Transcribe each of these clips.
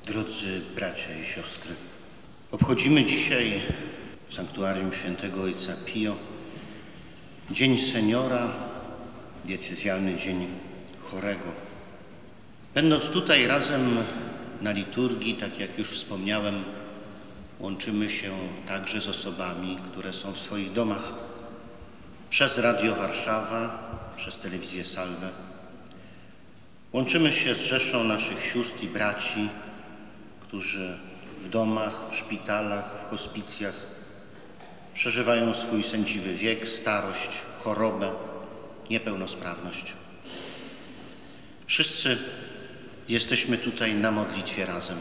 Drodzy bracia i siostry, obchodzimy dzisiaj w sanktuarium świętego Ojca Pio Dzień Seniora, diecezjalny Dzień Chorego. Będąc tutaj razem na liturgii, tak jak już wspomniałem, łączymy się także z osobami, które są w swoich domach przez Radio Warszawa, przez telewizję Salwę. Łączymy się z rzeszą naszych sióstr i braci, którzy w domach, w szpitalach, w hospicjach przeżywają swój sędziwy wiek, starość, chorobę, niepełnosprawność. Wszyscy jesteśmy tutaj na modlitwie razem.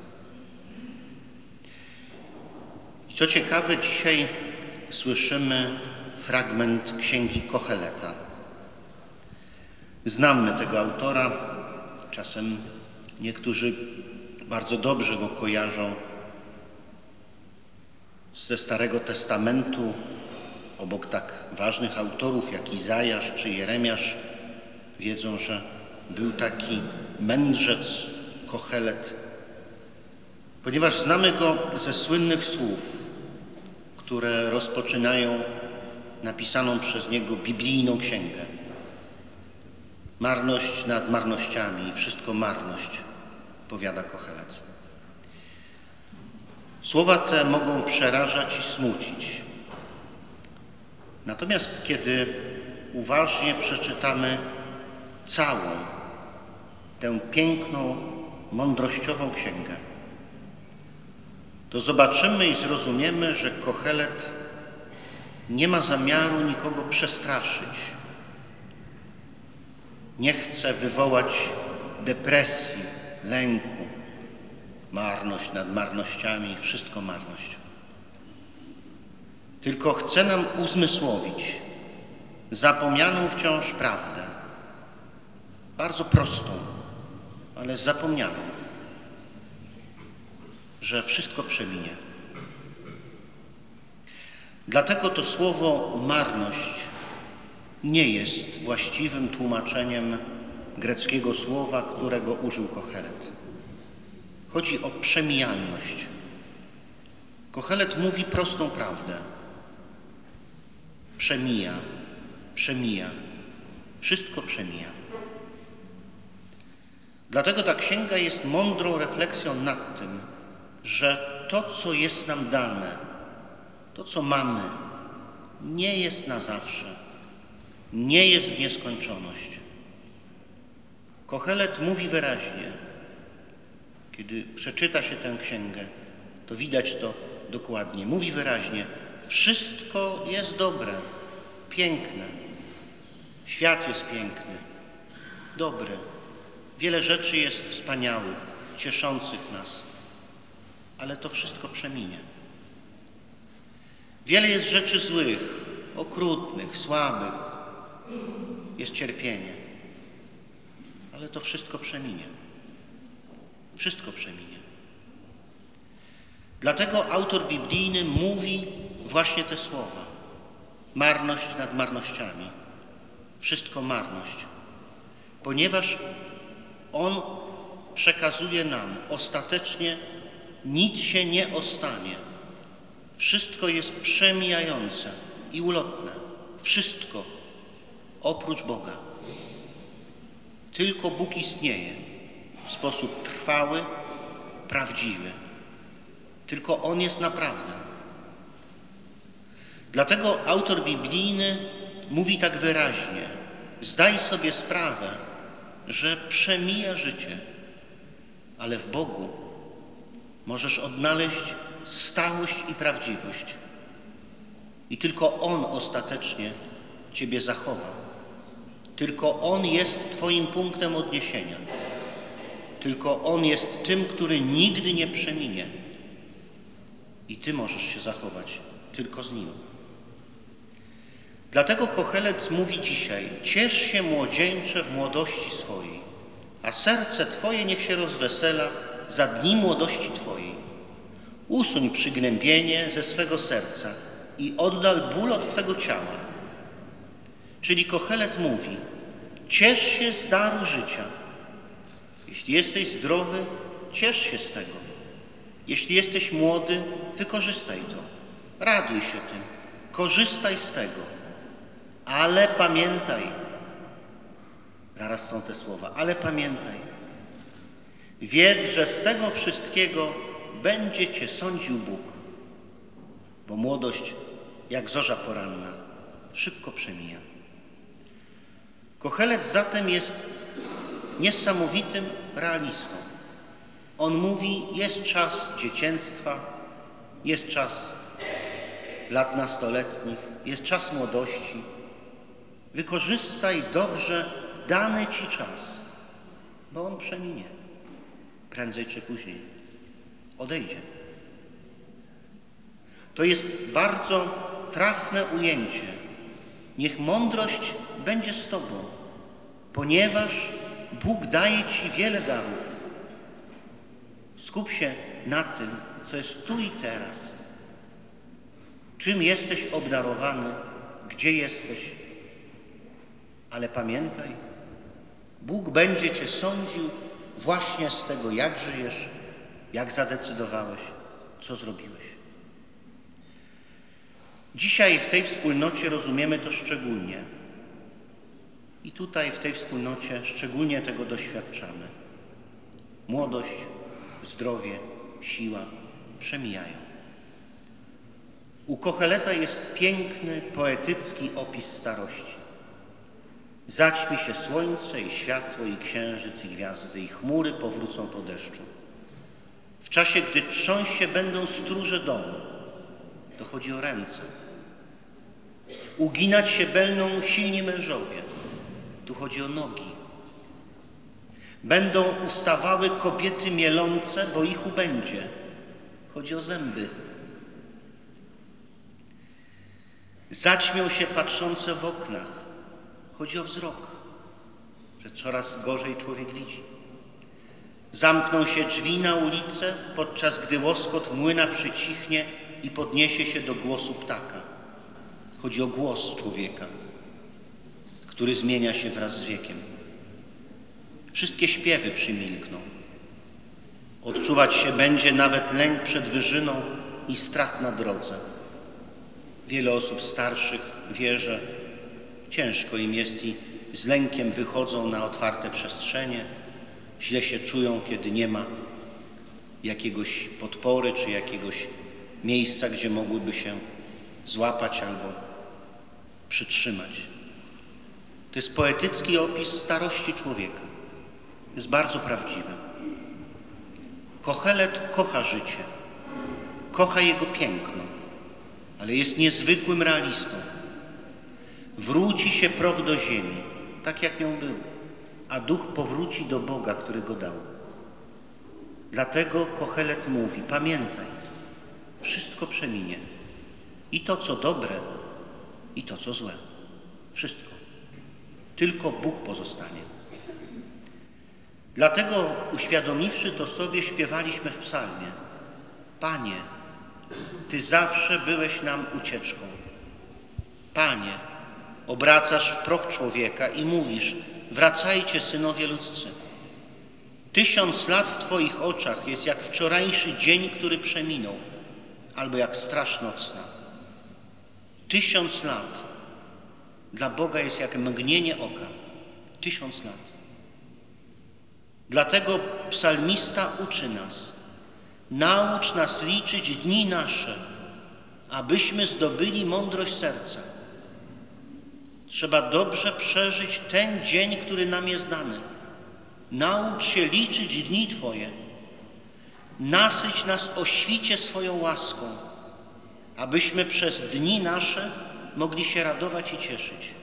I co ciekawe, dzisiaj słyszymy fragment księgi Kocheleta. Znamy tego autora, czasem niektórzy bardzo dobrze go kojarzą ze Starego Testamentu, obok tak ważnych autorów jak Izajasz czy Jeremiasz. Wiedzą, że był taki mędrzec Kochelet, ponieważ znamy go ze słynnych słów, które rozpoczynają napisaną przez niego biblijną księgę. Marność nad marnościami i wszystko marność, powiada Kochelet. Słowa te mogą przerażać i smucić. Natomiast kiedy uważnie przeczytamy całą tę piękną, mądrościową księgę, to zobaczymy i zrozumiemy, że Kochelet nie ma zamiaru nikogo przestraszyć. Nie chce wywołać depresji, lęku, marność nad marnościami, wszystko marność. Tylko chce nam uzmysłowić zapomnianą wciąż prawdę, bardzo prostą, ale zapomnianą, że wszystko przeminie. Dlatego to słowo marność nie jest właściwym tłumaczeniem greckiego słowa, którego użył Kochelet. Chodzi o przemijalność. Kochelet mówi prostą prawdę. Przemija, wszystko przemija. Dlatego ta księga jest mądrą refleksją nad tym, że to, co jest nam dane, to, co mamy, nie jest na zawsze, nie jest w nieskończoność. Kochelet mówi wyraźnie, kiedy przeczyta się tę księgę, to widać to dokładnie. Mówi wyraźnie, wszystko jest dobre, piękne, świat jest piękny, dobry, wiele rzeczy jest wspaniałych, cieszących nas, ale to wszystko przeminie. Wiele jest rzeczy złych, okrutnych, słabych, jest cierpienie, ale to wszystko przeminie. Wszystko przeminie. Dlatego autor biblijny mówi właśnie te słowa. Marność nad marnościami. Wszystko marność. Ponieważ on przekazuje nam ostatecznie nic się nie ostanie. Wszystko jest przemijające i ulotne. Wszystko oprócz Boga. Tylko Bóg istnieje w sposób trwały, prawdziwy. Tylko On jest naprawdę. Dlatego autor biblijny mówi tak wyraźnie: zdaj sobie sprawę, że przemija życie, ale w Bogu możesz odnaleźć stałość i prawdziwość. I tylko On ostatecznie Ciebie zachowa. Tylko On jest Twoim punktem odniesienia. Tylko On jest tym, który nigdy nie przeminie. I Ty możesz się zachować tylko z Nim. Dlatego Kochelet mówi dzisiaj: ciesz się, młodzieńcze, w młodości swojej, a serce Twoje niech się rozwesela za dni młodości Twojej. Usuń przygnębienie ze swego serca i oddal ból od Twego ciała. Czyli Kochelet mówi: ciesz się z daru życia. Jeśli jesteś zdrowy, ciesz się z tego. Jeśli jesteś młody, wykorzystaj to. Raduj się tym. Korzystaj z tego. Ale pamiętaj, zaraz są te słowa, ale pamiętaj, wiedz, że z tego wszystkiego będzie cię sądził Bóg, bo młodość, jak zorza poranna, szybko przemija. Kochelet zatem jest niesamowitym realistą. On mówi, jest czas dzieciństwa, jest czas lat nastoletnich, jest czas młodości. Wykorzystaj dobrze dany ci czas, bo on przeminie. Prędzej czy później odejdzie. To jest bardzo trafne ujęcie. Niech mądrość będzie z tobą, ponieważ Bóg daje ci wiele darów. Skup się na tym, co jest tu i teraz. Czym jesteś obdarowany, gdzie jesteś. Ale pamiętaj, Bóg będzie cię sądził właśnie z tego, jak żyjesz, jak zadecydowałeś, co zrobiłeś. Dzisiaj w tej wspólnocie rozumiemy to szczególnie. I tutaj w tej wspólnocie szczególnie tego doświadczamy. Młodość, zdrowie, siła przemijają. U Kocheleta jest piękny, poetycki opis starości. Zaćmi się słońce i światło, i księżyc, i gwiazdy, i chmury powrócą po deszczu. W czasie, gdy trząść się będą stróże domu, to chodzi o ręce. Uginać się będą silni mężowie, tu chodzi o nogi. Będą ustawały kobiety mielące, bo ich ubędzie, chodzi o zęby. Zaćmią się patrzące w oknach, chodzi o wzrok, że coraz gorzej człowiek widzi. Zamkną się drzwi na ulicę, podczas gdy łoskot młyna przycichnie i podniesie się do głosu ptaka. Chodzi o głos człowieka, który zmienia się wraz z wiekiem. Wszystkie śpiewy przymilkną. Odczuwać się będzie nawet lęk przed wyżyną i strach na drodze. Wiele osób starszych wie, że ciężko im jest i z lękiem wychodzą na otwarte przestrzenie. Źle się czują, kiedy nie ma jakiegoś podpory czy jakiegoś miejsca, gdzie mogłyby się złapać albo przytrzymać. To jest poetycki opis starości człowieka. Jest bardzo prawdziwy. Kochelet kocha życie, kocha jego piękno, ale jest niezwykłym realistą. Wróci się proch do ziemi, tak jak nią był, a duch powróci do Boga, który go dał. Dlatego Kochelet mówi, pamiętaj, wszystko przeminie. I to, co dobre, i to, co złe. Wszystko. Tylko Bóg pozostanie. Dlatego, uświadomiwszy to sobie, śpiewaliśmy w psalmie. Panie, Ty zawsze byłeś nam ucieczką. Panie, obracasz w proch człowieka i mówisz, wracajcie, synowie ludzcy. 1000 lat w Twoich oczach jest jak wczorajszy dzień, który przeminął, albo jak straż nocna. 1000 lat dla Boga jest jak mgnienie oka. 1000 lat. Dlatego psalmista uczy nas, naucz nas liczyć dni nasze, abyśmy zdobyli mądrość serca. Trzeba dobrze przeżyć ten dzień, który nam jest dany. Naucz się liczyć dni Twoje. Nasyć nas o świcie swoją łaską, abyśmy przez dni nasze mogli się radować i cieszyć.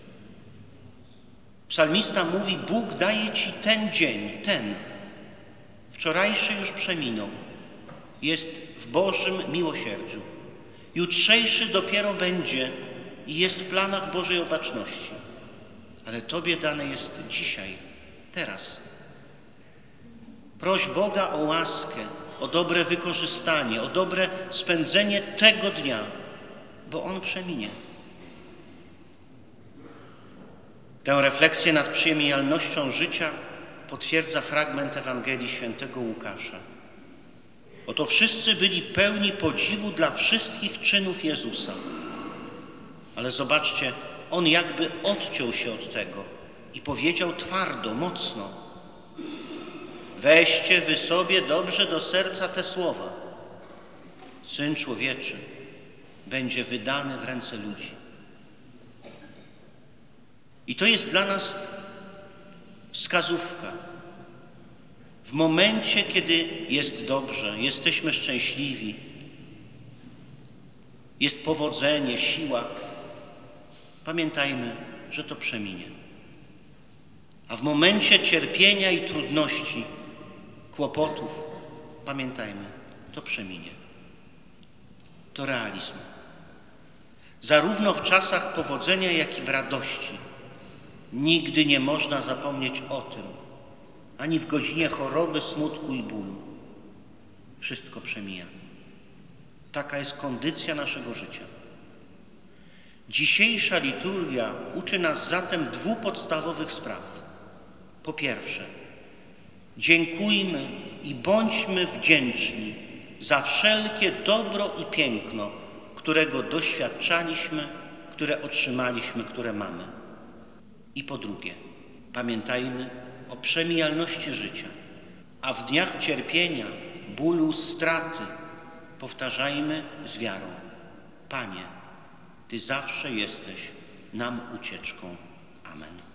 Psalmista mówi, Bóg daje Ci ten dzień, ten. Wczorajszy już przeminął. Jest w Bożym miłosierdziu. Jutrzejszy dopiero będzie i jest w planach Bożej opatrzności. Ale Tobie dane jest dzisiaj, teraz. Proś Boga o łaskę, o dobre wykorzystanie, o dobre spędzenie tego dnia, bo on przeminie. Tę refleksję nad przyjemnością życia potwierdza fragment Ewangelii Świętego Łukasza. Oto wszyscy byli pełni podziwu dla wszystkich czynów Jezusa. Ale zobaczcie, On jakby odciął się od tego i powiedział twardo, mocno: weźcie wy sobie dobrze do serca te słowa. Syn Człowieczy będzie wydany w ręce ludzi. I to jest dla nas wskazówka. W momencie, kiedy jest dobrze, jesteśmy szczęśliwi, jest powodzenie, siła, pamiętajmy, że to przeminie. A w momencie cierpienia i trudności, kłopotów, pamiętajmy, to przeminie. To realizm. Zarówno w czasach powodzenia, jak i w radości nigdy nie można zapomnieć o tym, ani w godzinie choroby, smutku i bólu. Wszystko przemija. Taka jest kondycja naszego życia. Dzisiejsza liturgia uczy nas zatem dwóch podstawowych spraw. Po pierwsze, dziękujmy i bądźmy wdzięczni za wszelkie dobro i piękno, którego doświadczaliśmy, które otrzymaliśmy, które mamy. I po drugie, pamiętajmy o przemijalności życia, a w dniach cierpienia, bólu, straty powtarzajmy z wiarą: Panie, Ty zawsze jesteś nam ucieczką. Amen.